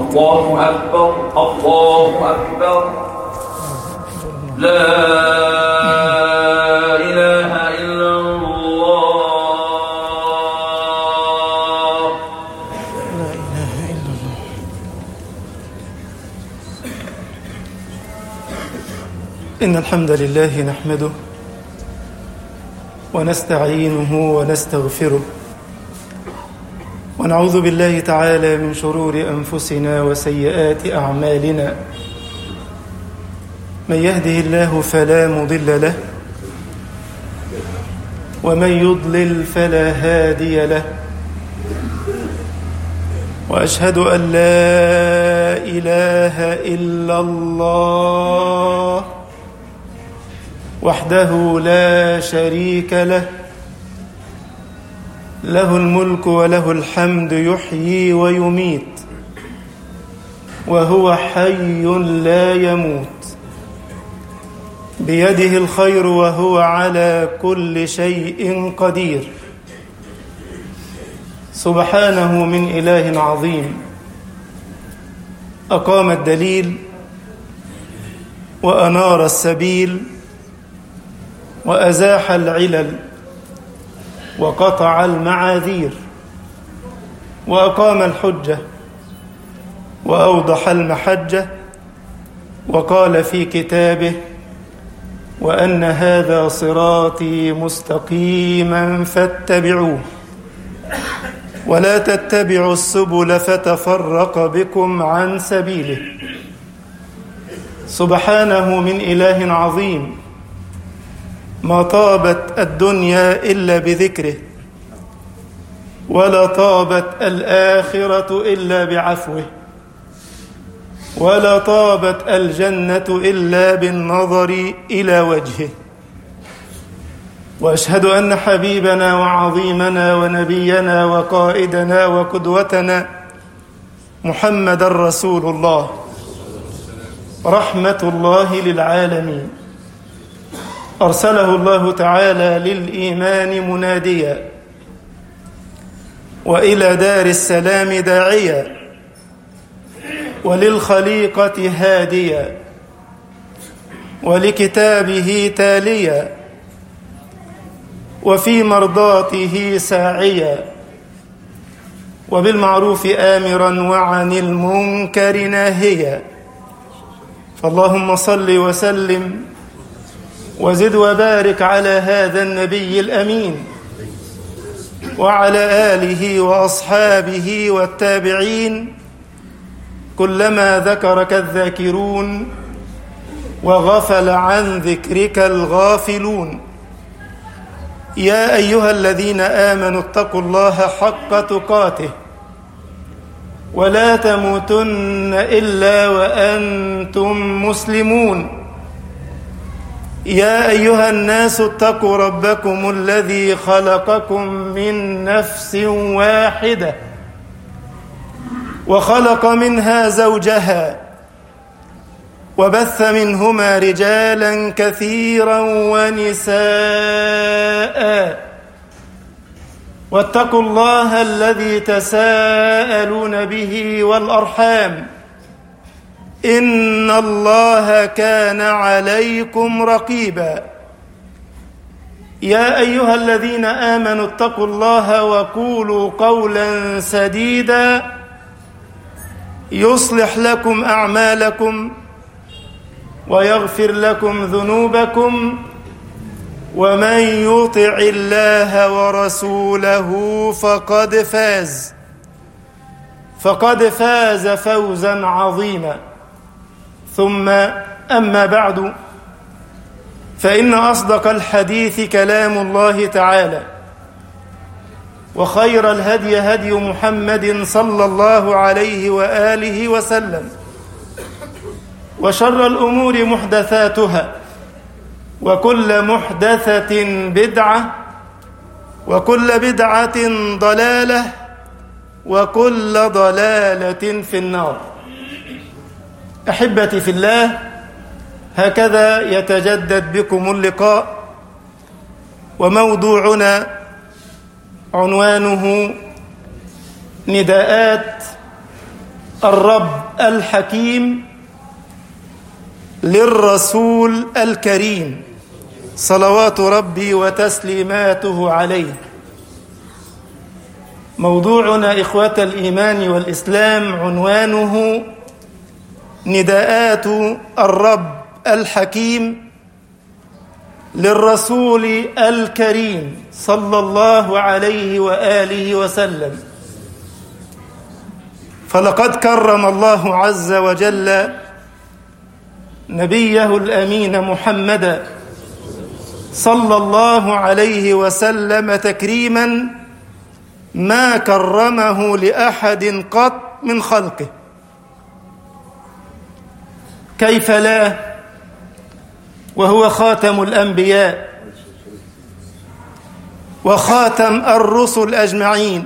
الله أكبر الله أكبر لا إله إلا الله لا إله إلا الله. إن الحمد لله نحمده ونستعينه ونستغفره ونعوذ بالله تعالى من شرور أنفسنا وسيئات أعمالنا. من يهده الله فلا مضل له ومن يضلل فلا هادي له، وأشهد أن لا إله إلا الله وحده لا شريك له، له الملك وله الحمد يحيي ويميت وهو حي لا يموت، بيده الخير وهو على كل شيء قدير. سبحانه من إله عظيم أقام الدليل وأنار السبيل وأزاح العلل وقطع المعاذير وأقام الحجة وأوضح المحجة، وقال في كتابه: وأن هذا صراطي مستقيما فاتبعوه ولا تتبعوا السبل فتفرق بكم عن سبيله. سبحانه من إله عظيم ما طابت الدنيا إلا بذكره، ولا طابت الآخرة إلا بعفوه، ولا طابت الجنة إلا بالنظر إلى وجهه. وأشهد أن حبيبنا وعظيمنا ونبينا وقائدنا وقدوتنا محمد رسول الله رحمة الله للعالمين، أرسله الله تعالى للإيمان مناديا وإلى دار السلام داعيا وللخليقة هاديا ولكتابه تاليا وفي مرضاته ساعيا وبالمعروف آمرا وعن المنكر ناهيا. فاللهم صل وسلم وزد وبارك على هذا النبي الأمين وعلى آله وأصحابه والتابعين كلما ذكرك الذاكرون وغفل عن ذكرك الغافلون. يا أيها الذين آمنوا اتقوا الله حق تقاته ولا تموتن إلا وأنتم مسلمون. يا أيها الناس اتقوا ربكم الذي خلقكم من نفس واحدة وخلق منها زوجها وبث منهما رجالا كثيرا ونساء، واتقوا الله الذي تساءلون به والأرحام إن الله كان عليكم رقيبا. يا أيها الذين آمنوا اتقوا الله وقولوا قولا سديدا يصلح لكم أعمالكم ويغفر لكم ذنوبكم، ومن يطع الله ورسوله فقد فاز فوزا عظيما. ثم أما بعد، فإن أصدق الحديث كلام الله تعالى، وخير الهدي هدي محمد صلى الله عليه وآله وسلم، وشر الأمور محدثاتها، وكل محدثة بدعة، وكل بدعة ضلالة، وكل ضلالة في النار. أحبتي في الله، هكذا يتجدد بكم اللقاء، وموضوعنا عنوانه نداءات الرب الحكيم للرسول الكريم صلوات ربي وتسليماته عليه. موضوعنا إخوة الإيمان والإسلام عنوانه نداءات الرب الحكيم للرسول الكريم صلى الله عليه وآله وسلم. فلقد كرم الله عز وجل نبيه الأمين محمدا صلى الله عليه وسلم تكريما ما كرمه لأحد قط من خلقه. كيف لا وهو خاتم الأنبياء وخاتم الرسل أجمعين،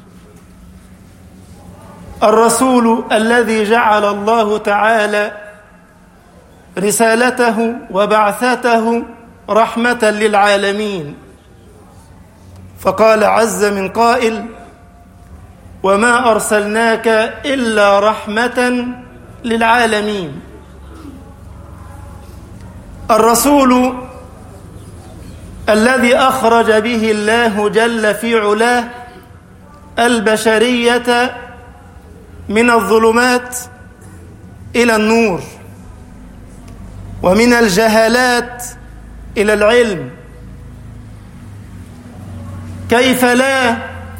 الرسول الذي جعل الله تعالى رسالته وبعثته رحمة للعالمين. فقال عز من قائل: وما أرسلناك إلا رحمة للعالمين. الرسول الذي أخرج به الله جل في علاه البشرية من الظلمات إلى النور، ومن الجهالات إلى العلم. كيف لا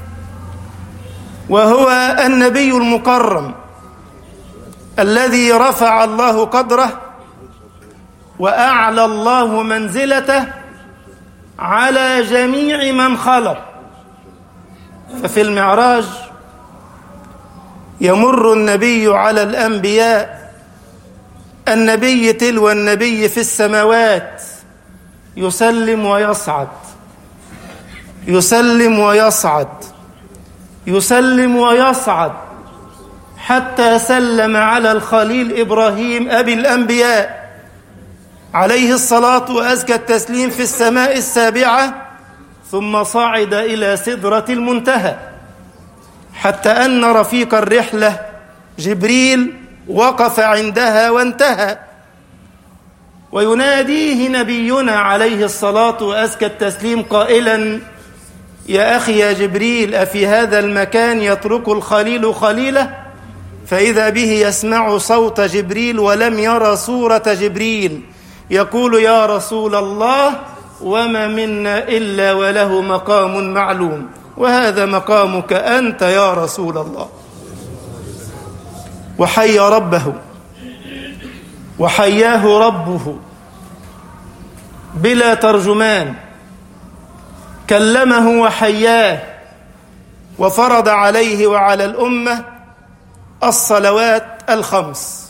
وهو النبي المكرم الذي رفع الله قدره وأعلى الله منزلته على جميع من خلق. ففي المعراج يمر النبي على الأنبياء، النبي تلو النبي في السماوات، يسلم ويصعد، يسلم ويصعد، يسلم ويصعد، حتى سلم على الخليل إبراهيم أبي الأنبياء عليه الصلاة وأزكى التسليم في السماء السابعة، ثم صعد إلى سدرة المنتهى، حتى أن رفيق الرحلة جبريل وقف عندها وانتهى، ويناديه نبينا عليه الصلاة وأزكى التسليم قائلا: يا أخي يا جبريل، أفي هذا المكان يترك الخليل خليله؟ فإذا به يسمع صوت جبريل ولم يرى صورة جبريل، يقول: يا رسول الله، وما منا إلا وله مقام معلوم، وهذا مقامك أنت يا رسول الله. وحيى ربه وحياه ربه بلا ترجمان، كلمه وحياه، وفرض عليه وعلى الأمة الصلوات الخمس.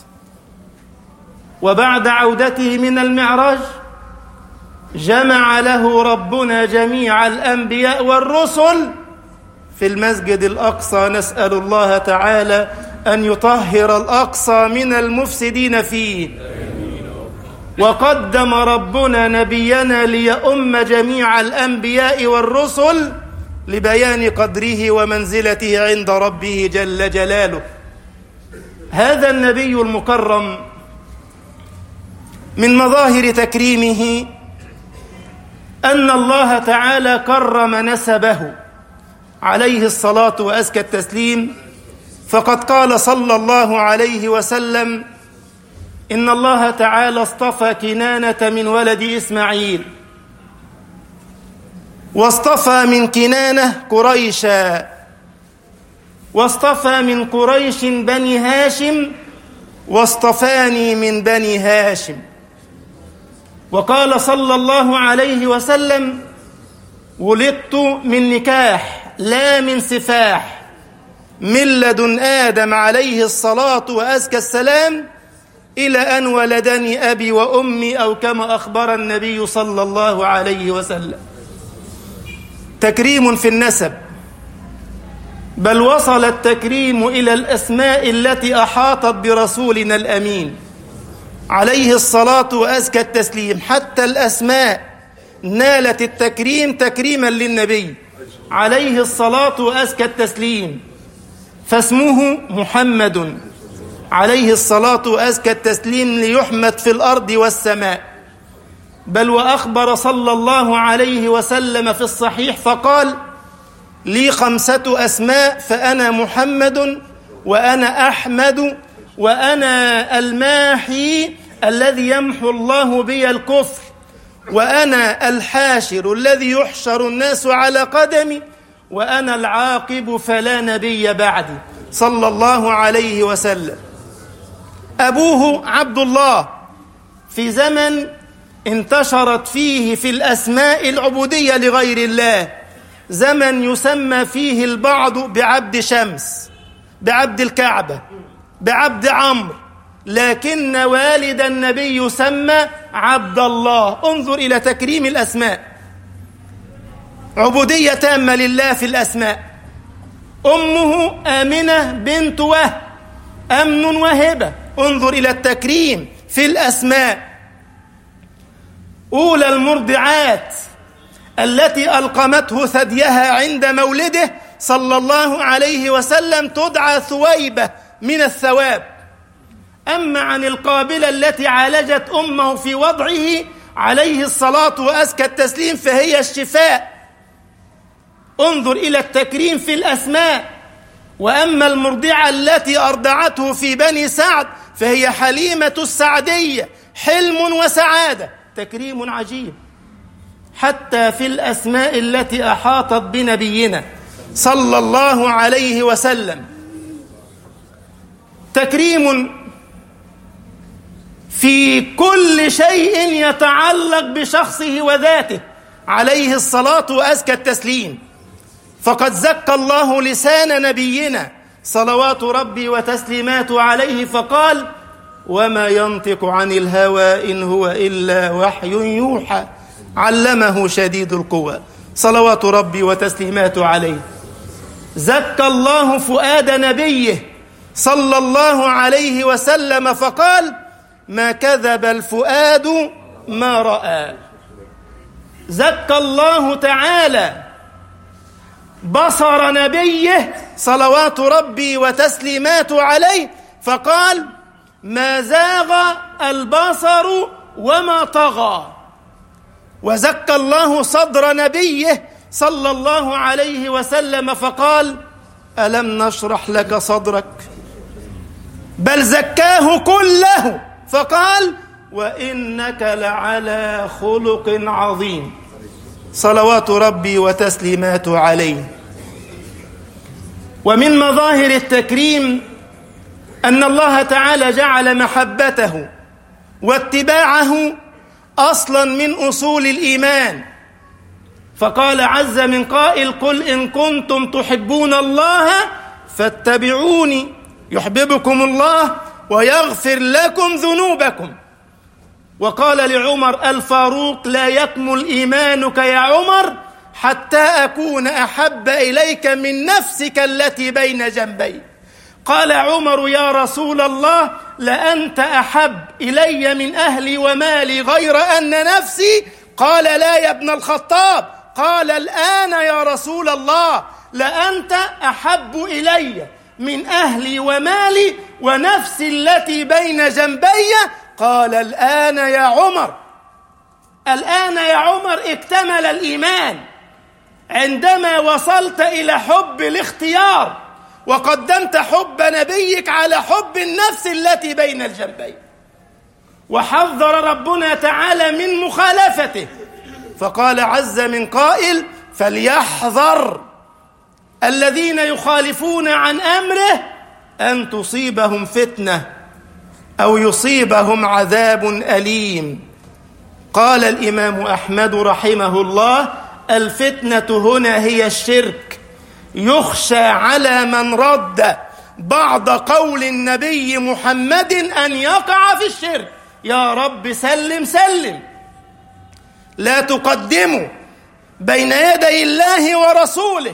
وبعد عودته من المعراج جمع له ربنا جميع الأنبياء والرسل في المسجد الأقصى، نسأل الله تعالى أن يطهر الأقصى من المفسدين فيه. وقدم ربنا نبينا ليؤم جميع الأنبياء والرسل لبيان قدره ومنزلته عند ربه جل جلاله. هذا النبي المكرم من مظاهر تكريمه أن الله تعالى كرم نسبه عليه الصلاة وأزكى التسليم. فقد قال صلى الله عليه وسلم: إن الله تعالى اصطفى كنانة من ولد إسماعيل، واصطفى من كنانة قريشا، واصطفى من قريش بني هاشم، واصطفاني من بني هاشم. وقال صلى الله عليه وسلم: ولدت من نكاح لا من سفاح، من لدن آدم عليه الصلاة وأزكى السلام إلى أن ولدني أبي وأمي، أو كما أخبر النبي صلى الله عليه وسلم. تكريم في النسب، بل وصل التكريم إلى الأسماء التي أحاطت برسولنا الأمين عليه الصلاة وأزكى التسليم. حتى الأسماء نالت التكريم تكريما للنبي عليه الصلاة وأزكى التسليم. فاسمه محمد عليه الصلاة وأزكى التسليم ليحمد في الأرض والسماء. بل وأخبر صلى الله عليه وسلم في الصحيح فقال: لي 5 أسماء، فأنا محمد وأنا أحمد وأنا الماحي الذي يمحو الله بي الكفر، وأنا الحاشر الذي يحشر الناس على قدمي، وأنا العاقب فلا نبي بعدي، صلى الله عليه وسلم. أبوه عبد الله في زمن انتشرت فيه في الأسماء العبودية لغير الله، زمن يسمى فيه البعض بعبد شمس، بعبد الكعبة، بعبد عمرو، لكن والد النبي يسمى عبد الله. انظر إلى تكريم الأسماء، عبودية تامة لله في الأسماء. أمه آمنة بنت وهب، أمن وهبة. انظر إلى التكريم في الأسماء. أولى المرضعات التي ألقمته ثديها عند مولده صلى الله عليه وسلم تدعى ثويبة من الثواب. أما عن القابلة التي عالجت أمه في وضعه عليه الصلاة وأزكى التسليم فهي الشفاء. انظر إلى التكريم في الأسماء. وأما المرضعة التي أرضعته في بني سعد فهي حليمة السعدية، حلم وسعادة، تكريم عجيب. حتى في الأسماء التي أحاطت بنبينا صلى الله عليه وسلم تكريم في كل شيء يتعلق بشخصه وذاته عليه الصلاة وأزكى التسليم. فقد زكى الله لسان نبينا صلوات ربي وتسليماته عليه فقال: وما ينطق عن الهوى إن هو إلا وحي يوحى علمه شديد القوى، صلوات ربي وتسليماته عليه. زكى الله فؤاد نبيه صلى الله عليه وسلم فقال: ما كذب الفؤاد ما رأى. زكى الله تعالى بصر نبيه صلوات ربي وتسليماته عليه فقال: ما زاغ البصر وما طغى. وزكى الله صدر نبيه صلى الله عليه وسلم فقال: ألم نشرح لك صدرك. بل زكاه كله فقال: وإنك لعلى خلق عظيم، صلوات ربي وتسليماته عليه. ومن مظاهر التكريم أن الله تعالى جعل محبته واتباعه أصلا من أصول الإيمان، فقال عز من قائل: قل إن كنتم تحبون الله فاتبعوني يحببكم الله ويغفر لكم ذنوبكم. وقال لعمر الفاروق: لا يكمل إيمانك يا عمر حتى أكون أحب إليك من نفسك التي بين جنبيك. قال عمر: يا رسول الله لأنت أحب إلي من أهلي ومالي غير أن نفسي. قال: لا يا ابن الخطاب. قال: الآن يا رسول الله لأنت أحب إلي من أهلي ومالي ونفسي التي بين جنبي. قال: الآن يا عمر. الآن يا عمر اكتمل الإيمان عندما وصلت إلى حب الاختيار وقدمت حب نبيك على حب النفس التي بين الجنبين. وحذر ربنا تعالى من مخالفته فقال عز من قائل: فليحذر الذين يخالفون عن أمره أن تصيبهم فتنة أو يصيبهم عذاب أليم. قال الإمام أحمد رحمه الله: الفتنة هنا هي الشرك، يخشى على من رد بعض قول النبي محمد أن يقع في الشرك. يا رب سلم سلم. لا تقدموا بين يدي الله ورسوله،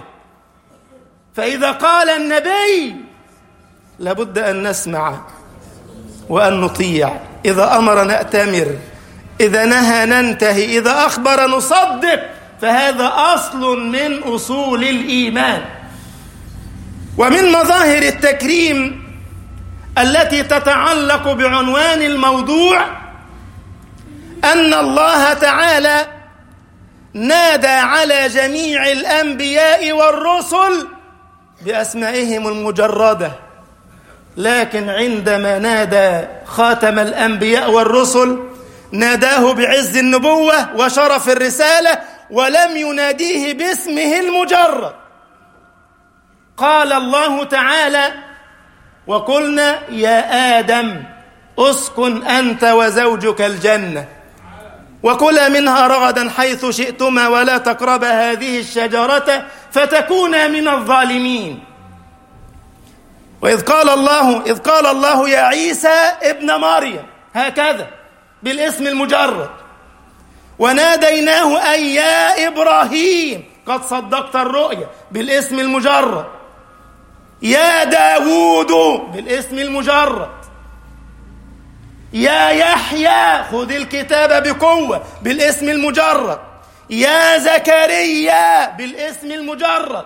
فإذا قال النبي لابد أن نسمع وأن نطيع. إذا أمر نأتمر، إذا نهى ننتهي، إذا أخبر نصدق، فهذا أصل من أصول الإيمان. ومن مظاهر التكريم التي تتعلق بعنوان الموضوع أن الله تعالى نادى على جميع الأنبياء والرسل بأسمائهم المجردة، لكن عندما نادى خاتم الأنبياء والرسل ناداه بعز النبوة وشرف الرسالة، ولم يناديه باسمه المجرد. قال الله تعالى: وقلنا يا آدم اسكن أنت وزوجك الجنة وكلا منها رغدا حيث شئتما ولا تقربا هذه الشجرة فتكونا من الظالمين. وإذ قال الله يا عيسى ابن مريم، هكذا بالاسم المجرد. وناديناه أي يا إبراهيم قد صدقت الرؤيا بالاسم المجرد. يا داوود بالاسم المجرد. يا يحيى خذ الكتاب بقوة بالاسم المجرد. يا زكريا بالاسم المجرد.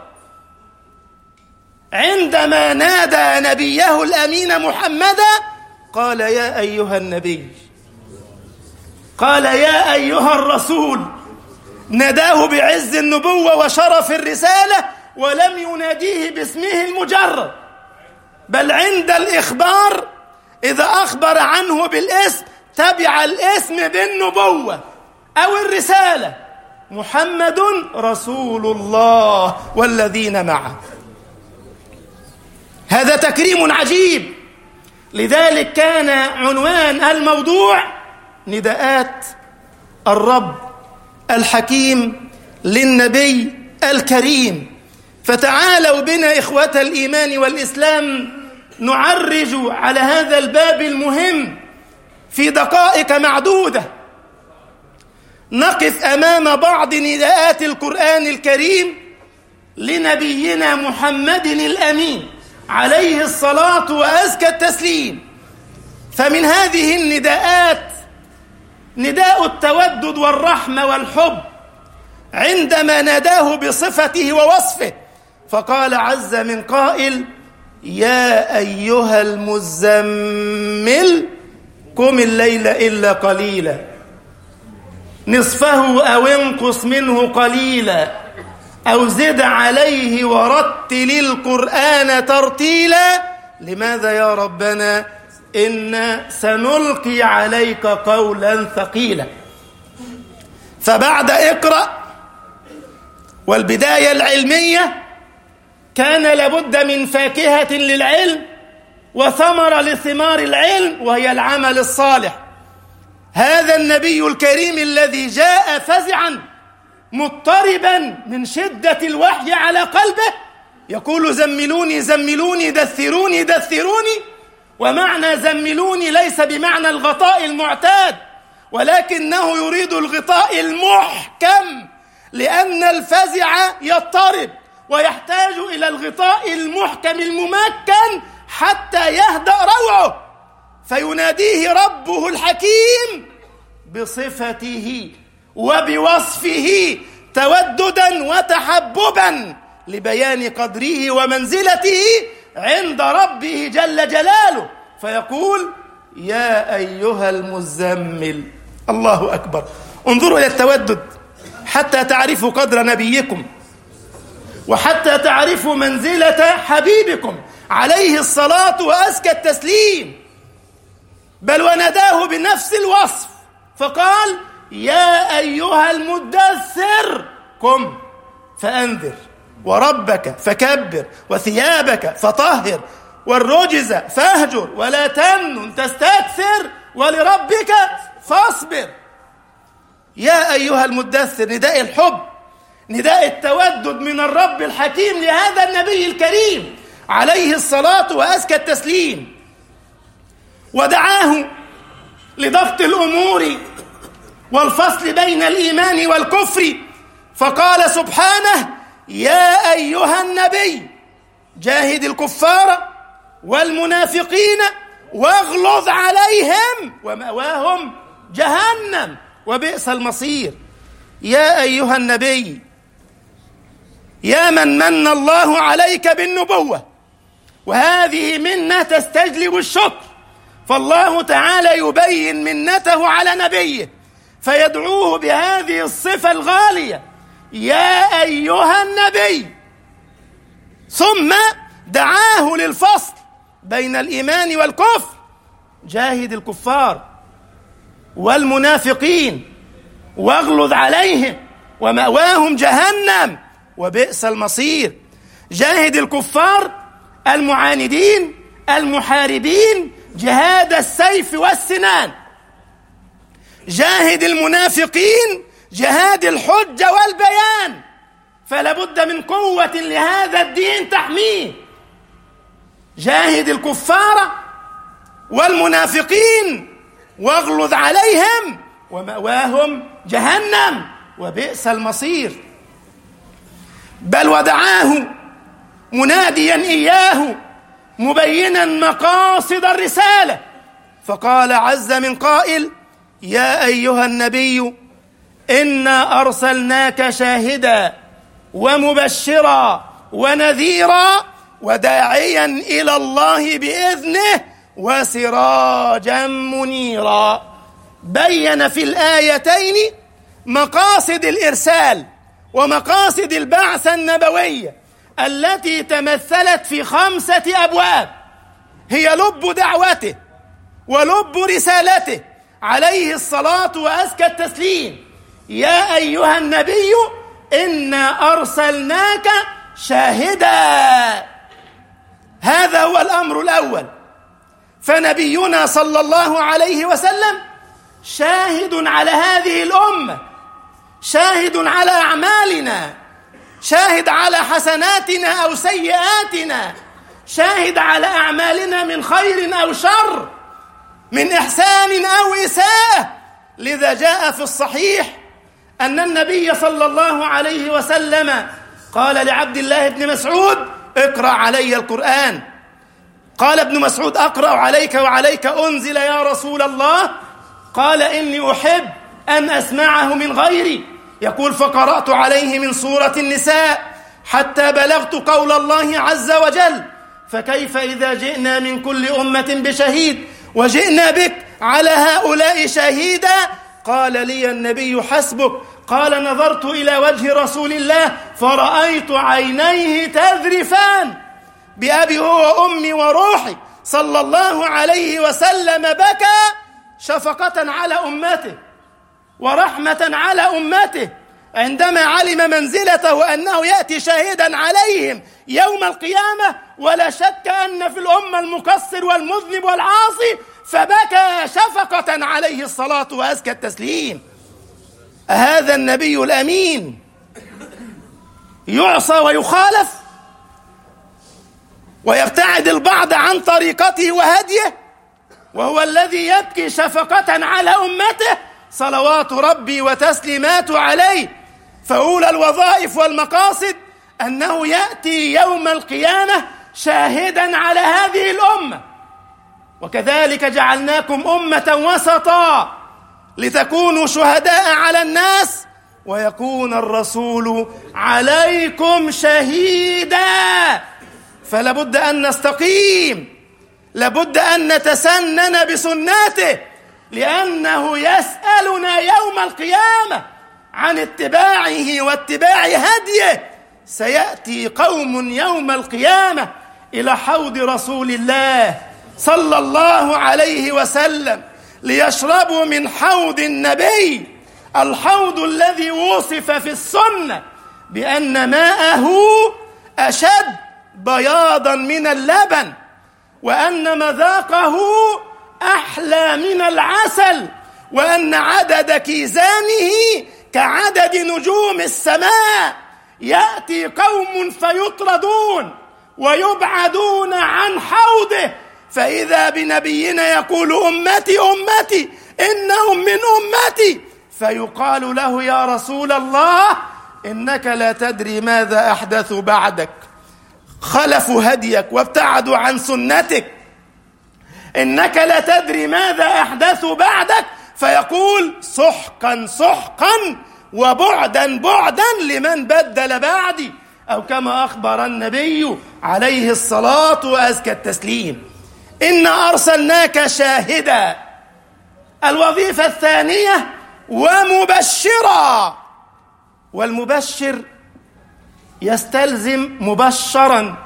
عندما نادى نبيه الأمين محمدا قال يا أيها النبي، قال يا أيها الرسول، ناداه بعز النبوة وشرف الرسالة ولم يناديه باسمه المجرد، بل عند الإخبار إذا أخبر عنه بالاسم تبع الاسم بالنبوة أو الرسالة: محمد رسول الله والذين معه. هذا تكريم عجيب. لذلك كان عنوان الموضوع نداءات الرب الحكيم للنبي الكريم. فتعالوا بنا إخوة الإيمان والإسلام نعرج على هذا الباب المهم في دقائق معدودة. نقف أمام بعض نداءات القرآن الكريم لنبينا محمد الأمين عليه الصلاة وأزكى التسليم. فمن هذه النداءات نداء التودد والرحمة والحب عندما ناداه بصفته ووصفه، فقال عز من قائل: يا أيها المزمل قم الليل إلا قليلا نصفه أو انقص منه قليلا أو زد عليه ورتل القرآن ترتيلا. لماذا يا ربنا؟ إنا سنلقي عليك قولا ثقيلا. فبعد اقرأ والبداية العلمية كان لابد من فاكهة للعلم وثمرة لثمار العلم، وهي العمل الصالح. هذا النبي الكريم الذي جاء فزعا مضطربا من شدة الوحي على قلبه يقول: زملوني زملوني دثروني دثروني. ومعنى زملوني ليس بمعنى الغطاء المعتاد، ولكنه يريد الغطاء المحكم، لأن الفزع يضطرب ويحتاج إلى الغطاء المحكم الممكن حتى يهدأ روعه. فيناديه ربه الحكيم بصفته وبوصفه توددا وتحببا لبيان قدره ومنزلته عند ربه جل جلاله، فيقول: يا أيها المزمل. الله أكبر. انظروا إلى التودد حتى تعرفوا قدر نبيكم وحتى تعرفوا منزلة حبيبكم عليه الصلاة وأزكى التسليم. بل وناداه بنفس الوصف فقال: يا أيها المدثر قم فأنذر وربك فكبر وثيابك فطهر والرجز فاهجر ولا تمنن تستكثر ولربك فاصبر. يا أيها المدثر، نداء الحب، نداء التودد من الرب الحكيم لهذا النبي الكريم عليه الصلاة وأزكى التسليم. ودعاه لضبط الأمور والفصل بين الإيمان والكفر، فقال سبحانه: يا أيها النبي جاهد الكفار والمنافقين واغلظ عليهم ومأواهم جهنم وبئس المصير. يا أيها النبي، يا من من الله عليك بالنبوة وهذه منة تستجلب الشكر، فالله تعالى يبين منته على نبيه فيدعوه بهذه الصفة الغالية: يا أيها النبي. ثم دعاه للفصل بين الإيمان والكفر: جاهد الكفار والمنافقين واغلظ عليهم ومأواهم جهنم وبئس المصير. جاهد الكفار المعاندين المحاربين جهاد السيف والسنان، جاهد المنافقين جهاد الحجة والبيان، فلا بد من قوة لهذا الدين تحميه. جاهد الكفار والمنافقين واغلظ عليهم ومأواهم جهنم وبئس المصير. بل ودعاه مناديا إياه مبينا مقاصد الرسالة، فقال عز من قائل: يا أيها النبي إنا أرسلناك شاهدا ومبشرا ونذيرا وداعيا إلى الله بإذنه وسراجا منيرا. بين في الآيتين مقاصد الإرسال ومقاصد البعثة النبوية التي تمثلت في 5 أبواب هي لب دعوته ولب رسالته عليه الصلاة وأزكى التسليم: يا أيها النبي إنا أرسلناك شاهدا. هذا هو الأمر الأول. فنبينا صلى الله عليه وسلم شاهد على هذه الأمة، شاهد على أعمالنا، شاهد على حسناتنا أو سيئاتنا، شاهد على أعمالنا من خير أو شر، من إحسان أو إساءة. لذا جاء في الصحيح أن النبي صلى الله عليه وسلم قال لعبد الله بن مسعود: اقرأ علي القرآن. قال ابن مسعود: أقرأ عليك وعليك أنزل يا رسول الله؟ قال: إني أحب أن أسمعه من غيري. يقول: فقرأت عليه من سورة النساء حتى بلغت قول الله عز وجل: فكيف إذا جئنا من كل أمة بشهيد وجئنا بك على هؤلاء شهيدا. قال لي النبي: حسبك. قال: نظرت إلى وجه رسول الله فرأيت عينيه تذرفان. بأبي هو وأمي وروحي صلى الله عليه وسلم بكى شفقة على أمته ورحمة على أمته عندما علم منزلته أنه يأتي شاهدا عليهم يوم القيامة، ولا شك أن في الأمة المقصر والمذنب والعاصي، فبكى شفقة عليه الصلاة وأزكى التسليم. هذا النبي الأمين يعصى ويخالف ويبتعد البعض عن طريقته وهديه، وهو الذي يبكي شفقة على أمته صلوات ربي وتسليماته عليه. فأولى الوظائف والمقاصد أنه يأتي يوم القيامة شاهدا على هذه الأمة. وكذلك جعلناكم أمة وسطا لتكونوا شهداء على الناس ويكون الرسول عليكم شهيدا. فلابد أن نستقيم، لابد أن نتسنن بسنته، لأنه يسألنا يوم القيامة عن اتباعه واتباع هديه. سيأتي قوم يوم القيامة إلى حوض رسول الله صلى الله عليه وسلم ليشربوا من حوض النبي، الحوض الذي وصف في السنة بأن ماءه أشد بياضا من اللبن، وأن مذاقه أحلى من العسل، وأن عدد كيزانه كعدد نجوم السماء. يأتي قوم فيطردون ويبعدون عن حوضه، فإذا بنبينا يقول: أمتي أمتي إنهم من أمتي. فيقال له: يا رسول الله إنك لا تدري ماذا أحدثوا بعدك، خلفوا هديك وابتعدوا عن سنتك، إنك لا تدري ماذا أحدثوا بعدك. فيقول: سحقا سحقا وبعدا بعدا لمن بدل بعدي، أو كما أخبر النبي عليه الصلاة وأزكى التسليم. إنا أرسلناك شاهدا، الوظيفة الثانية، ومبشرا. والمبشر يستلزم مبشرا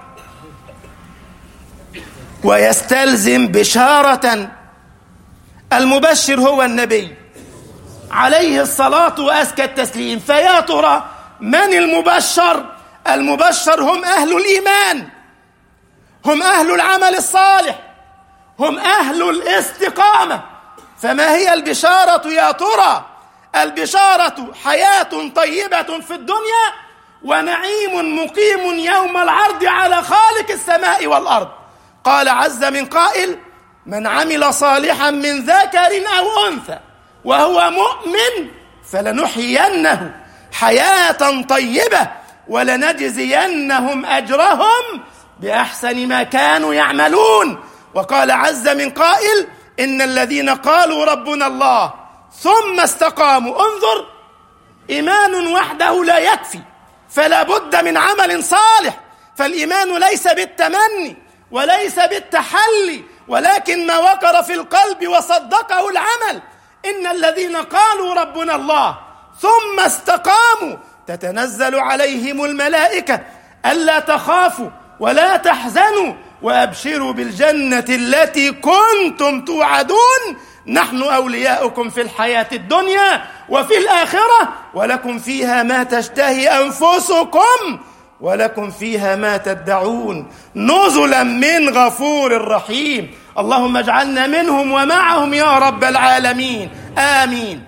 ويستلزم بشارة. المبشر هو النبي عليه الصلاة وأزكى التسليم. فيا ترى من المبشر؟ المبشر هم أهل الإيمان، هم أهل العمل الصالح، هم أهل الاستقامة. فما هي البشارة يا ترى؟ البشارة حياة طيبة في الدنيا ونعيم مقيم يوم العرض على خالق السماء والأرض. قال عز من قائل: من عمل صالحا من ذكر أو أنثى وهو مؤمن فلنحيينه حياة طيبة ولنجزينهم أجرهم بأحسن ما كانوا يعملون. وقال عز من قائل: إن الذين قالوا ربنا الله ثم استقاموا. انظر، إيمان وحده لا يكفي، فلا بد من عمل صالح. فالإيمان ليس بالتمني وليس بالتحلي، ولكن ما وقر في القلب وصدقه العمل. إن الذين قالوا ربنا الله ثم استقاموا تتنزل عليهم الملائكة ألا تخافوا ولا تحزنوا وأبشروا بالجنة التي كنتم توعدون نحن أولياؤكم في الحياة الدنيا وفي الآخرة ولكم فيها ما تشتهي أنفسكم ولكم فيها ما تدعون نزلا من غفور رحيم. اللهم اجعلنا منهم ومعهم يا رب العالمين، آمين.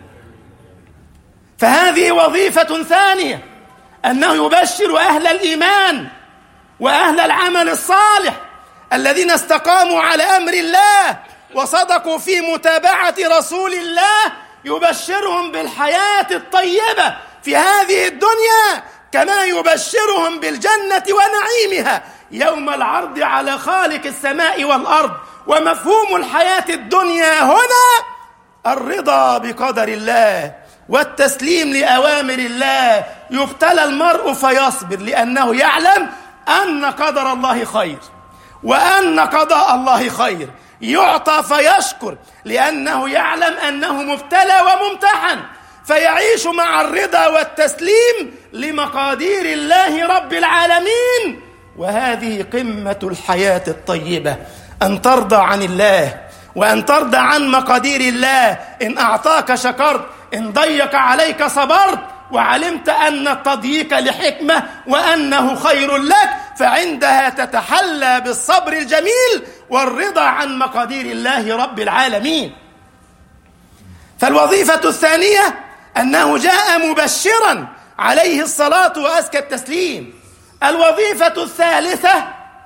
فهذه وظيفة ثانية، أنه يبشر أهل الإيمان وأهل العمل الصالح الذين استقاموا على أمر الله وصدقوا في متابعة رسول الله، يبشرهم بالحياة الطيبة في هذه الدنيا كما يبشرهم بالجنة ونعيمها يوم العرض على خالق السماء والأرض. ومفهوم الحياة الدنيا هنا الرضا بقدر الله والتسليم لأوامر الله. يبتلى المرء فيصبر لأنه يعلم أن قدر الله خير وأن قضاء الله خير. يعطى فيشكر لأنه يعلم أنه مبتلى وممتحن، فيعيش مع الرضا والتسليم لمقادير الله رب العالمين. وهذه قمة الحياة الطيبة، أن ترضى عن الله وأن ترضى عن مقادير الله. إن أعطاك شكرت، إن ضيق عليك صبرت، وعلمت أن التضييق لحكمة وأنه خير لك، فعندها تتحلى بالصبر الجميل والرضا عن مقادير الله رب العالمين. فالوظيفة الثانية أنه جاء مبشرا عليه الصلاة وأزكى التسليم. الوظيفة الثالثة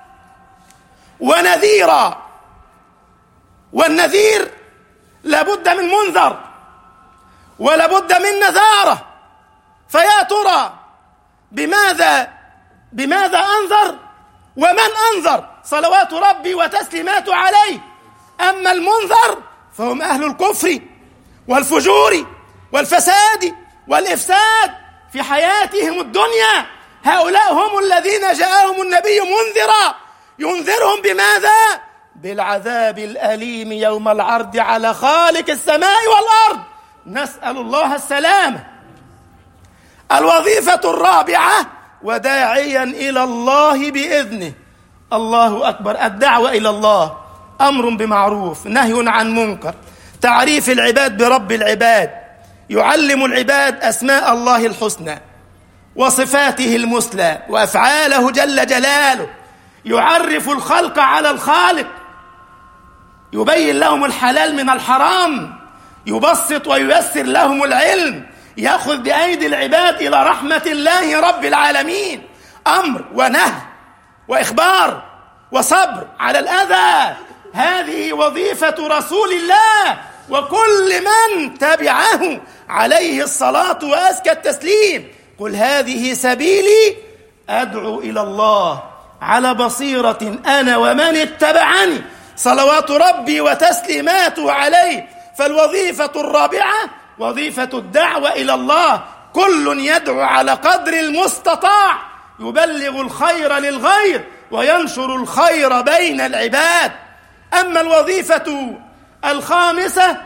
ونذيرا. والنذير لابد من منذر ولابد من نذارة. فيا ترى بماذا أنذر ومن أنذر؟ صلوات ربي وتسليماته عليه. أما المنذر فهم أهل الكفر والفجور والفساد والإفساد في حياتهم الدنيا. هؤلاء هم الذين جاءهم النبي منذرا، ينذرهم بماذا؟ بالعذاب الأليم يوم العرض على خالق السماء والأرض. نسأل الله السلامة. الوظيفة الرابعة وداعيا إلى الله بإذنه. الله أكبر. الدعوة إلى الله أمر بمعروف نهي عن منكر، تعريف العباد برب العباد، يعلم العباد أسماء الله الحسنى وصفاته المثلى وأفعاله جل جلاله، يعرف الخلق على الخالق، يبين لهم الحلال من الحرام، يبسط وييسر لهم العلم، يأخذ بأيدي العباد إلى رحمة الله رب العالمين. أمر ونهي وإخبار وصبر على الأذى. هذه وظيفة رسول الله وكل من تبعه عليه الصلاة وأزكى التسليم. قل هذه سبيلي أدعو إلى الله على بصيرة أنا ومن اتبعني صلوات ربي وتسليماته عليه. فالوظيفة الرابعة وظيفة الدعوة إلى الله. كل يدعو على قدر المستطاع، يبلغ الخير للغير وينشر الخير بين العباد. أما الوظيفة الخامسة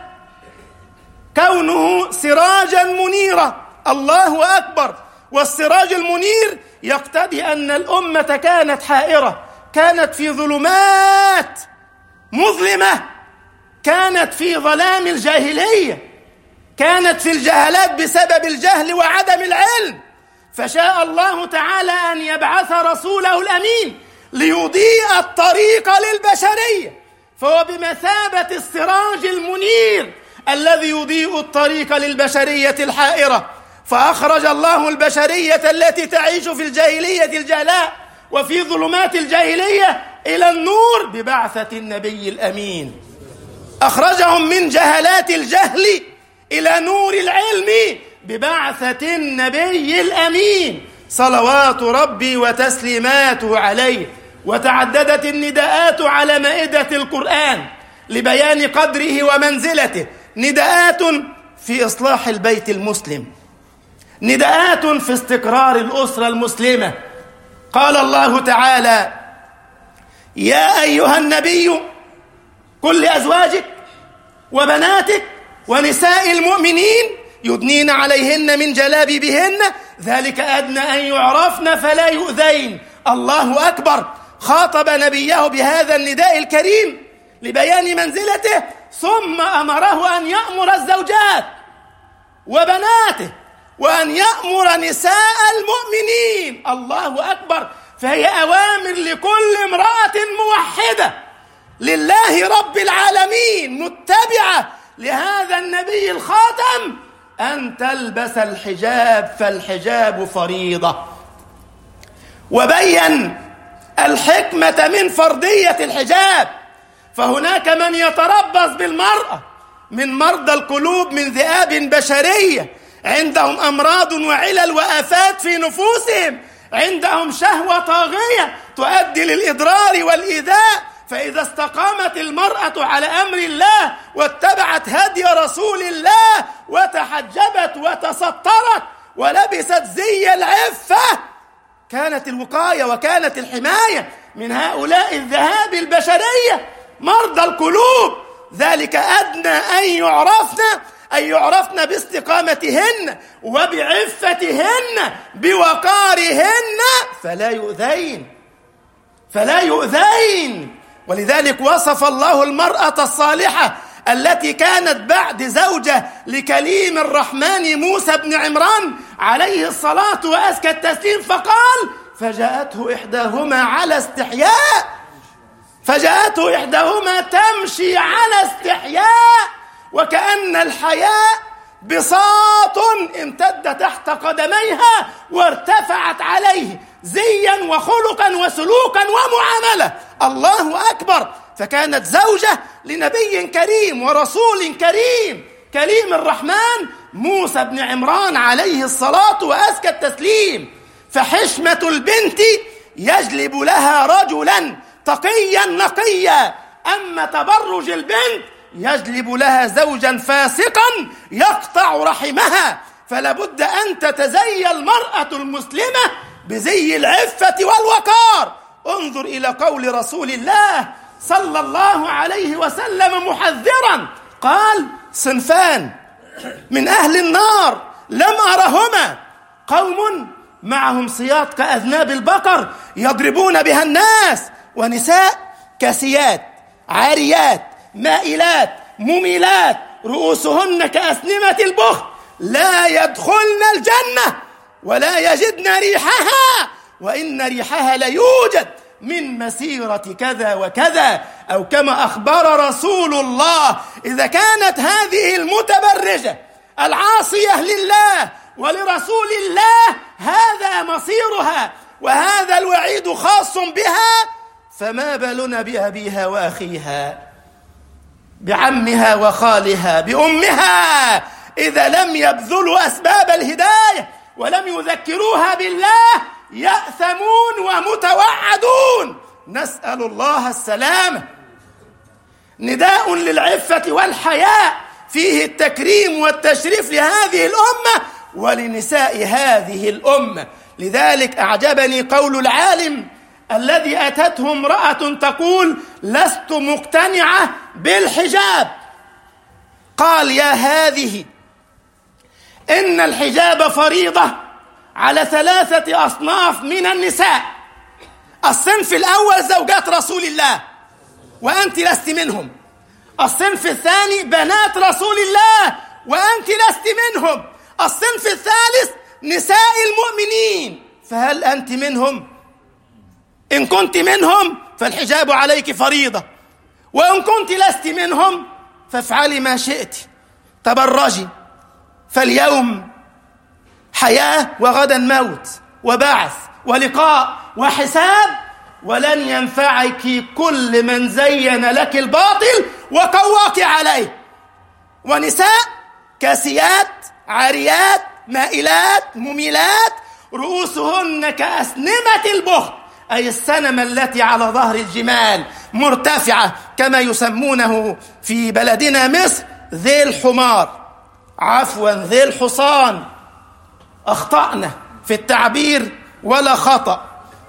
كونه سراجا منيرا. الله أكبر. والسراج المنير يقتضي أن الأمة كانت حائرة، كانت في ظلمات مظلمة، كانت في ظلام الجاهلية، كانت في الجهالات بسبب الجهل وعدم العلم، فشاء الله تعالى أن يبعث رسوله الأمين ليضيء الطريق للبشرية، فهو بمثابة السراج المنير الذي يضيء الطريق للبشرية الحائرة. فأخرج الله البشرية التي تعيش في الجاهلية الجهلاء وفي ظلمات الجاهلية إلى النور ببعثة النبي الأمين. أخرجهم من جهلات الجهل إلى نور العلم ببعثة النبي الأمين صلوات ربي وتسليماته عليه. وتعددت النداءات على مائدة القرآن لبيان قدره ومنزلته، نداءات في إصلاح البيت المسلم، نداءات في استقرار الأسرة المسلمة. قال الله تعالى: يا أيها النبي قل لأزواجك وبناتك ونساء المؤمنين يدنين عليهن من جلابيبهن ذلك أدنى أن يعرفن فلا يؤذين. الله أكبر. خاطب نبيه بهذا النداء الكريم لبيان منزلته، ثم أمره أن يأمر الزوجات وبناته وأن يأمر نساء المؤمنين. الله أكبر. فهي أوامر لكل امرأة موحدة لله رب العالمين متبعة لهذا النبي الخاتم أن تلبس الحجاب، فالحجاب فريضة. وبين الحكمة من فرضية الحجاب، فهناك من يتربص بالمرأة من مرضى القلوب من ذئاب بشرية، عندهم أمراض وعلل وآفات في نفوسهم، عندهم شهوة طاغية تؤدي للإضرار والإيذاء. فإذا استقامت المرأة على أمر الله واتبعت هدي رسول الله وتحجبت وتسترت ولبست زي العفة، كانت الوقاية وكانت الحماية من هؤلاء الذهاب البشرية مرضى القلوب. ذلك أدنى أن يعرفن باستقامتهن وبعفتهن بوقارهن فلا يؤذين. ولذلك وصف الله المرأة الصالحة التي كانت بعد زوجة لكليم الرحمن موسى بن عمران عليه الصلاة وأزكى التسليم، فقال: فجاءته إحداهما تمشي على استحياء، وكأن الحياء بساط امتد تحت قدميها وارتفعت عليه زيا وخلقا وسلوكا ومعاملة. الله أكبر. فكانت زوجة لنبي كريم ورسول كريم كليم الرحمن موسى بن عمران عليه الصلاة وأزكى التسليم. فحشمة البنت يجلب لها رجلا تقيا نقيا، أما تبرج البنت يجلب لها زوجا فاسقا يقطع رحمها. فلابد أن تتزي المرأة المسلمة بزي العفة والوقار. انظر إلى قول رسول الله صلى الله عليه وسلم محذرا، قال: صنفان من أهل النار لم أرهما، قوم معهم سياط كأذناب البقر يضربون بها الناس، ونساء كاسيات عاريات مائلات مميلات رؤوسهن كأسنمة البخت لا يدخلن الجنة ولا يجدن ريحها، وإن ريحها ليوجد من مسيرة كذا وكذا، أو كما أخبر رسول الله: إذا كانت هذه المتبرجة العاصية لله ولرسول الله هذا مصيرها وهذا الوعيد خاص بها، فما بالنا بأبيها وأخيها، بعمها وخالها، بأمها، إذا لم يبذلوا أسباب الهداية ولم يذكروها بالله يأثمون ومتوعدون. نسأل الله السلامة. نداء للعفة والحياء فيه التكريم والتشريف لهذه الأمة ولنساء هذه الأمة. لذلك أعجبني قول العالم الذي أتته امرأة تقول لست مقتنعة بالحجاب، قال يا هذه إن الحجاب فريضة على 3 أصناف من النساء. الصنف الأول زوجات رسول الله وأنت لست منهم. الصنف الثاني بنات رسول الله وأنت لست منهم. الصنف الثالث نساء المؤمنين، فهل أنت منهم؟ إن كنت منهم فالحجاب عليك فريضة، وإن كنت لست منهم فافعلي ما شئت، تبرجي، فاليوم حياة وغدا موت وبعث ولقاء وحساب، ولن ينفعك كل من زين لك الباطل وقواك عليه. ونساء كاسيات عاريات مائلات مميلات رؤوسهن كأسنمة البخت، أي السنمة التي على ظهر الجمال، مرتفعة كما يسمونه في بلدنا مصر ذي الحمار، عفوا ذي الحصان، أخطأنا في التعبير ولا خطأ،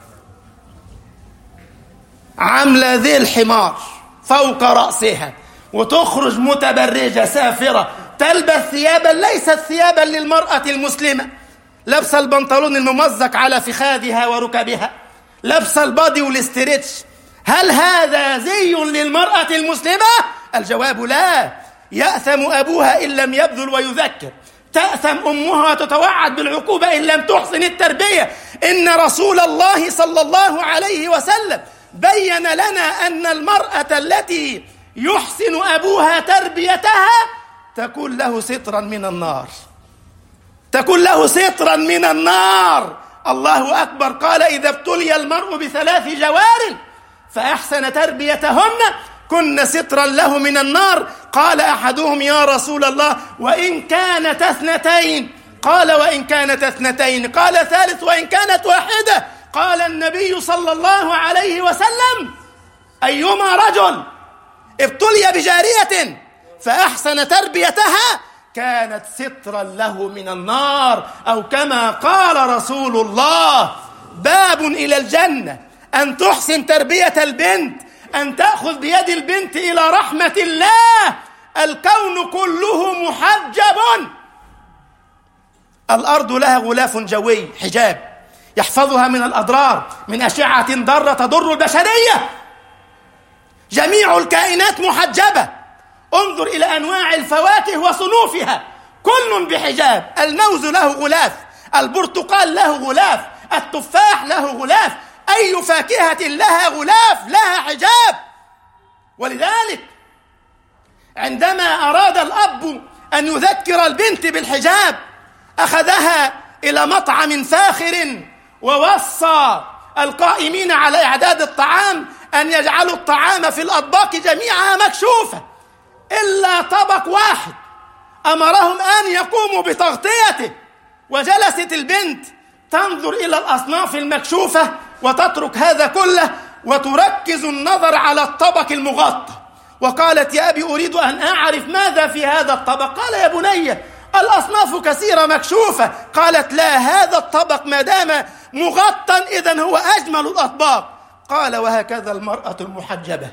عاملة ذي الحمار فوق رأسها، وتخرج متبرجة سافرة، تلبس ثيابا ليست ثيابا للمرأة المسلمة، لابسة البنطلون الممزق على فخاذها وركبها، لابسة البادي والاستريتش. هل هذا زي للمرأة المسلمة؟ الجواب لا. يأثم أبوها إن لم يبذل ويذكر، تأثم أمها وتتوعد بالعقوبة إن لم تحسن التربية. إن رسول الله صلى الله عليه وسلم بين لنا أن المرأة التي يحسن أبوها تربيتها تكون له سترا من النار، تكون له سترا من النار. الله أكبر. قال إذا ابتلي المرء ب3 جوار فأحسن تربيتهن كن سترا له من النار. قال أحدهم يا رسول الله وإن كانت 2؟ قال وإن كانت 2. قال ثالث وإن كانت 1. قال النبي صلى الله عليه وسلم أيما رجل ابتلي بجارية فأحسن تربيتها كانت سترا له من النار، أو كما قال رسول الله. باب إلى الجنة أن تحسن تربية البنت، أن تأخذ بيد البنت إلى رحمة الله. الكون كله محجب، الأرض لها غلاف جوي حجاب يحفظها من الأضرار، من أشعة ضارة تضر البشرية. جميع الكائنات محجبة. انظر إلى أنواع الفواكه وصنوفها، كل بحجاب. الموز له غلاف، البرتقال له غلاف، التفاح له غلاف، أي فاكهة لها غلاف، لها حجاب. ولذلك عندما أراد الأب أن يذكر البنت بالحجاب أخذها إلى مطعم فاخر، ووصى القائمين على إعداد الطعام أن يجعلوا الطعام في الأطباق جميعها مكشوفة إلا طبق واحد، أمرهم أن يقوموا بتغطيته. وجلست البنت تنظر إلى الأصناف المكشوفة وتترك هذا كله وتركز النظر على الطبق المغطى، وقالت يا أبي أريد أن أعرف ماذا في هذا الطبق. قال يا بني الأصناف كثيرة مكشوفة. قالت لا، هذا الطبق ما دام مغطى إذن هو أجمل الأطباق. قال وهكذا المرأة المحجبة،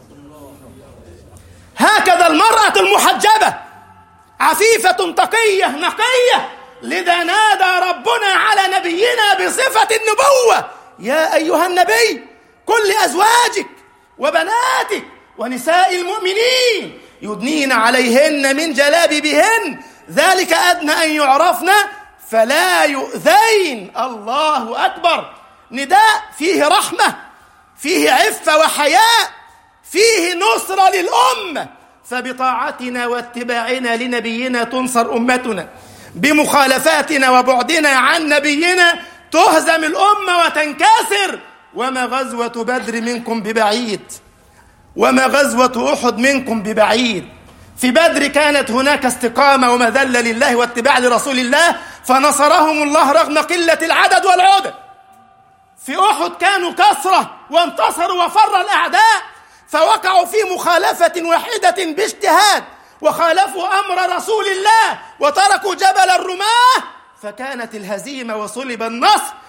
هكذا المرأة المحجبة عفيفة تقية نقية. لذا نادى ربنا على نبينا بصفة النبوة يا أيها النبي قل لأزواجك وبناتك ونساء المؤمنين يدنين عليهن من جلابيبهن ذلك أدنى أن يعرفن فلا يؤذين. الله أكبر. نداء فيه رحمة، فيه عفة وحياء، فيه نصرة للأمة. فبطاعتنا واتباعنا لنبينا تنصر أمتنا، بمخالفاتنا وبعدنا عن نبينا تهزم الأمة وتنكسر. وما غزوة بدر منكم ببعيد، وما غزوة أحد منكم ببعيد. في بدر كانت هناك استقامة ومذلة لله واتباع لرسول الله فنصرهم الله رغم قلة العدد والعدد. في أحد كانوا كثرة وانتصروا وفر الأعداء، فوقعوا في مخالفة واحدة باجتهاد وخالفوا أمر رسول الله وتركوا جبل الرماة، فكانت الهزيمة وصلب النصر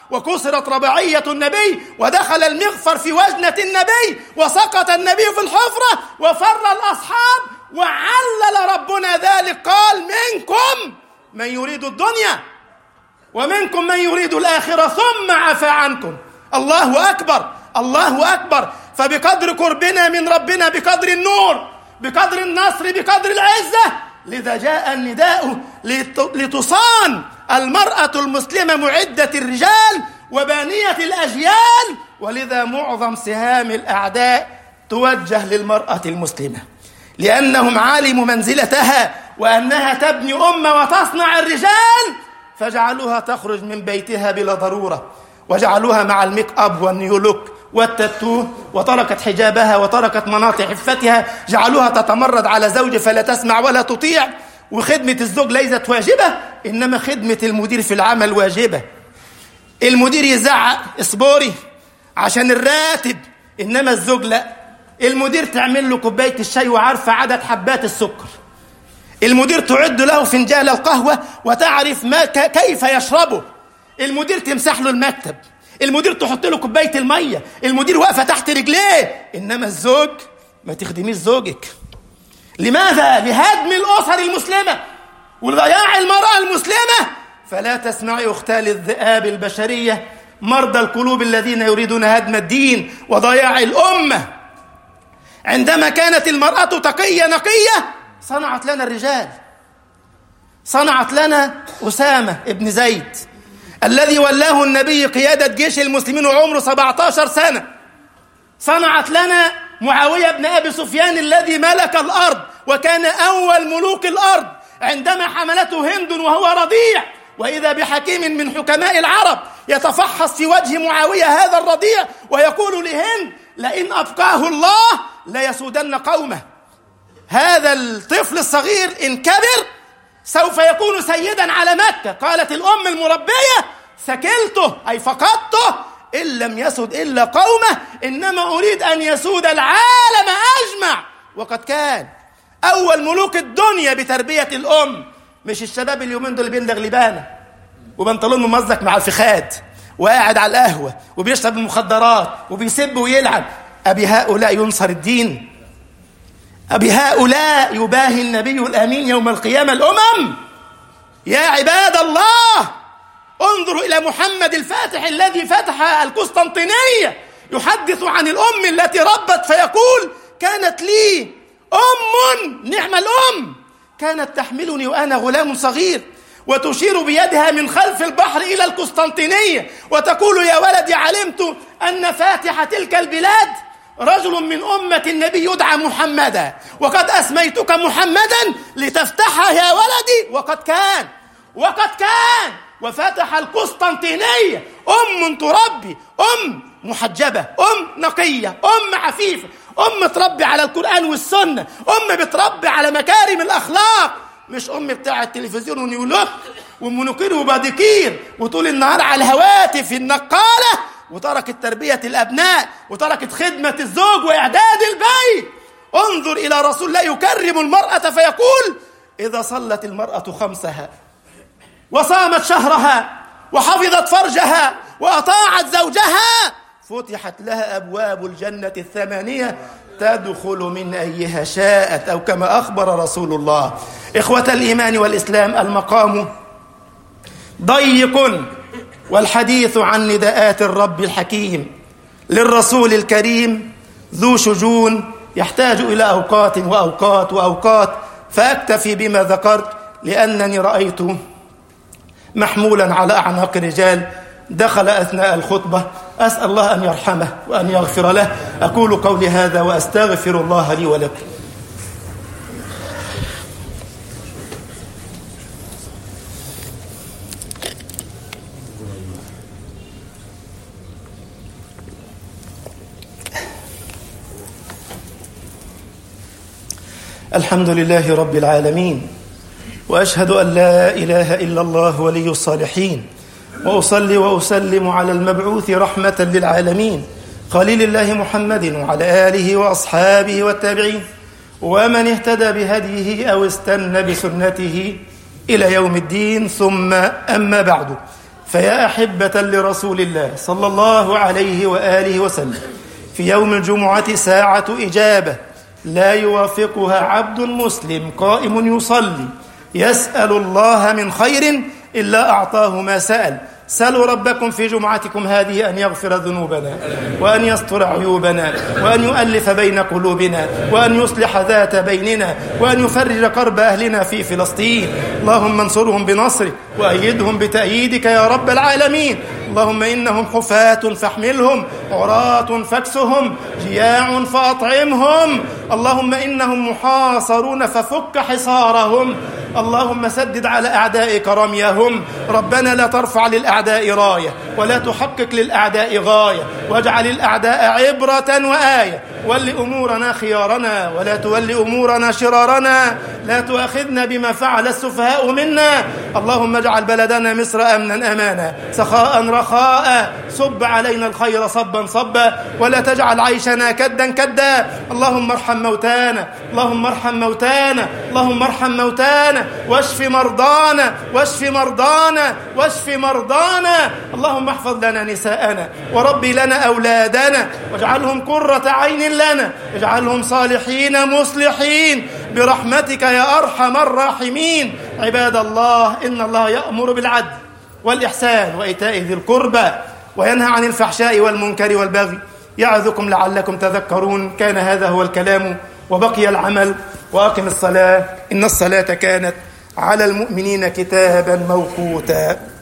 وكسرت رباعية النبي ودخل المغفر في وجنة النبي وسقط النبي في الحفرة وفر الأصحاب، وعلل ربنا ذلك قال منكم من يريد الدنيا ومنكم من يريد الآخرة ثم عفى عنكم. الله أكبر، الله أكبر. فبقدر قربنا من ربنا، بقدر النور، بقدر النصر، بقدر العزة، لذا جاء النداء لتصان المرأة المسلمة معدة الرجال وبانية الأجيال، ولذا معظم سهام الأعداء توجه للمرأة المسلمة، لأنهم علموا منزلتها وأنها تبني أمة وتصنع الرجال، فجعلوها تخرج من بيتها بلا ضرورة، وجعلوها مع الميك أب والنيولوك والتاتو، وتركت حجابها وتركت مناطق عفتها، جعلوها تتمرد على زوجها فلا تسمع ولا تطيع. وخدمة الزوج ليست واجبة، إنما خدمة المدير في العمل واجبة. المدير يزعق اصبري عشان الراتب، إنما الزوج لا. المدير تعمل له كوباية الشاي وعارفة عدد حبات السكر، المدير تعد له فنجان القهوة وتعرف كيف يشربه، المدير تمسح له المكتب، المدير تحط له كوباية المية، المدير واقفة تحت رجليه. إنما الزوج ما تخدميش زوجك. لماذا؟ لهدم الأسر المسلمة وضياع المرأة المسلمة. فلا تسمعي أختها للذئاب البشرية مرضى القلوب الذين يريدون هدم الدين وضياع الأمة. عندما كانت المرأة تقية نقية صنعت لنا الرجال، صنعت لنا أسامة ابن زيد الذي ولاه النبي قيادة جيش المسلمين وعمره 17 سنة، صنعت لنا معاوية بن أبي سفيان الذي ملك الأرض وكان أول ملوك الأرض، عندما حملته هند وهو رضيع، وإذا بحكيم من حكماء العرب يتفحص في وجه معاوية هذا الرضيع ويقول لهند لئن أبقاه الله ليسودن قومه. هذا الطفل الصغير إن كبر سوف يكون سيدا على مكة. قالت الأم المربية ثكلته أي فقدته إن لم يسد إلا قومه، إنما أريد أن يسود العالم أجمع. وقد كان أول ملوك الدنيا بتربية الأم، مش الشباب اليومين دول بيندغ لبانة وبنطلون ممزق مع الفخاد وقاعد على القهوة وبيشرب المخدرات وبيسب ويلعب. أبي هؤلاء ينصر الدين؟ أبي هؤلاء يباهي النبي الأمين يوم القيامة الأمم؟ يا عباد الله انظروا إلى محمد الفاتح الذي فتح القسطنطينية، يحدث عن الأم التي ربت فيقول كانت لي أم نعم الأم، كانت تحملني وأنا غلام صغير وتشير بيدها من خلف البحر إلى القسطنطينية وتقول يا ولدي علمت أن فاتح تلك البلاد رجل من أمة النبي يدعى محمدا، وقد أسميتك محمدا لتفتحها يا ولدي. وقد كان وفتح القسطنطينية. أم تربي، أم محجبة، أم نقية، أم عفيفة، أم تربي على القرآن والسنة، أم بتربي على مكارم الأخلاق، مش أم بتاع التلفزيون ونيولوك ومنوكير وباديكير وطول النهار على الهواتف النقالة، وتركت تربية الأبناء وتركت خدمة الزوج وإعداد البيت. انظر إلى رسول الله يكرم المرأة فيقول إذا صلت المرأة خمسها وصامت شهرها وحفظت فرجها وأطاعت زوجها فتحت لها أبواب الجنة الثمانية تدخل من أيها شاءت، أو كما أخبر رسول الله. إخوة الإيمان والإسلام، المقام ضيق والحديث عن نداءات الرب الحكيم للرسول الكريم ذو شجون يحتاج إلى أوقات وأوقات وأوقات، فأكتفي بما ذكرت لأنني رأيت محمولا على أعناق رجال دخل أثناء الخطبة. أسأل الله أن يرحمه وأن يغفر له. أقول قولي هذا وأستغفر الله لي ولكم. الحمد لله رب العالمين، وأشهد أن لا إله إلا الله ولي الصالحين، وأصلي وأسلم على المبعوث رحمة للعالمين خليل الله محمد وعلى آله وأصحابه والتابعين ومن اهتدى بهديه أو استنى بسنته إلى يوم الدين. ثم أما بعد، فيا أحبة لرسول الله صلى الله عليه وآله وسلم، في يوم الجمعة ساعة إجابة لا يوافقها عبد مسلم قائم يصلي يسأل الله من خير إلا أعطاه ما سأل. سألوا ربكم في جمعتكم هذه أن يغفر ذنوبنا وأن يستر عيوبنا وأن يؤلف بين قلوبنا وأن يصلح ذات بيننا وأن يفرج كرب أهلنا في فلسطين. اللهم انصرهم بنصرك وأيدهم بتأييدك يا رب العالمين. اللهم إنهم حفاة فاحملهم، عراة فاكسهم، جياع فأطعمهم. اللهم إنهم محاصرون ففك حصارهم. اللهم سدد على أعدائك رميهم. ربنا لا ترفع للأعداء راية ولا تحقق للأعداء غاية، واجعل الأعداء عبرة وآية. ول أمورنا خيارنا ولا تول أمورنا شرارنا. لا تؤاخذنا بما فعل السفهاء منا. اللهم اجعل بلدنا مصر أمنا أمانا سخاء رخاء. صب علينا الخير صبا صبا ولا تجعل عيشنا كدا كدا. اللهم ارحم موتانا، اللهم ارحم موتانا، اللهم ارحم موتانا، واشف مرضانا، واشف مرضانا، واشف مرضانا. اللهم احفظ لنا نساءنا وربي لنا أولادنا واجعلهم قرة عين لنا، اجعلهم صالحين مصلحين برحمتك يا أرحم الراحمين. عباد الله، إن الله يأمر بالعدل والإحسان وإيتاء ذي القربى وينهى عن الفحشاء والمنكر والبغي يعظكم لعلكم تذكرون. كان هذا هو الكلام وبقي العمل. وأقم الصلاة إن الصلاة كانت على المؤمنين كتابا موقوتا.